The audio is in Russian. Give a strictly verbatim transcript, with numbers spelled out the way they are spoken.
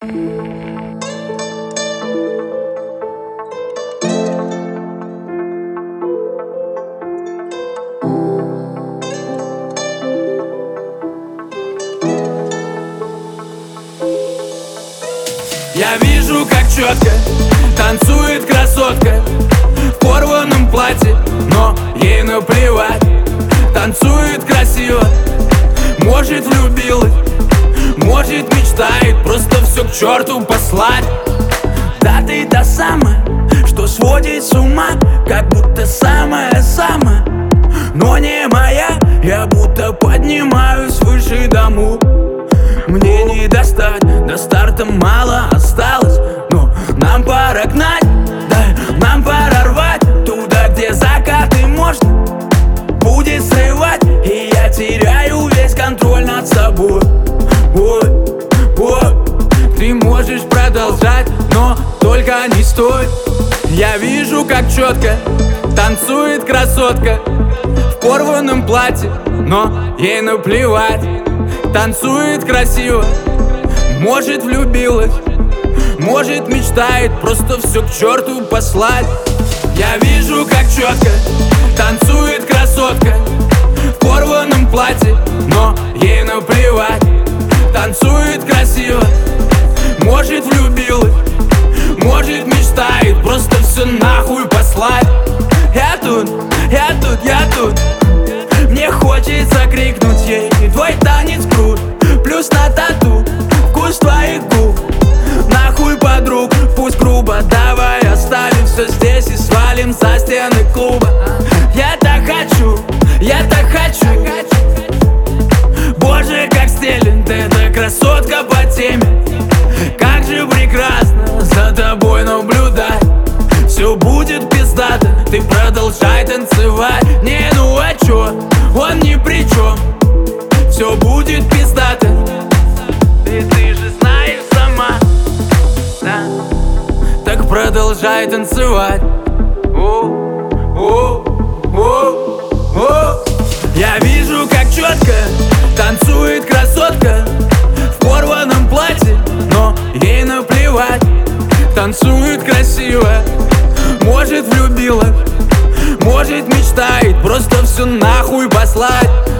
Я вижу, как четко танцует красотка в порванном платье, но ей наплевать. Танцует красиво, может влюбилась, может мечтает просто все к черту послать. Да ты та самая, что сводит с ума, как будто самая-самая, но не моя. Я будто поднимаюсь выше дому. Мне не достать, до старта мало осталось, но нам пора гнать, да, нам пора рвать туда, где закаты можно будет срывать. И я теряю весь контроль над собой. Ой, ой, ты можешь продолжать, но только не стой. Я вижу, как четко танцует красотка в порванном платье, но ей наплевать. Танцует красиво, может влюбилась, может мечтает просто все к черту послать. Я вижу, как четко танцует красотка в порванном платье, но ей наплевать. Танцует красиво, может влюбилась, может мечтает просто все нахуй послать. Я тут, я тут, я тут. Мне хочется крикнуть ей: твой танец крут, плюс на тату вкус твоих губ. Нахуй подруг, пусть грубо, давай оставим все здесь и свалим за стены клуба. Я так хочу, я так хочу. Боже, как стелен, ты эта красотка по теме. Как же прекрасно за тобой наблюдать. Все будет пиздато, ты продолжай танцевать. Не, ну а чё, он ни при чем. Все будет пиздато, и ты же знаешь сама, да? Так продолжай танцевать. О, о, о, о. Я вижу, как четко танцует красотка в порванном платье, но ей наплевать. Танцует красиво, может влюбилась, может мечтает просто все нахуй послать.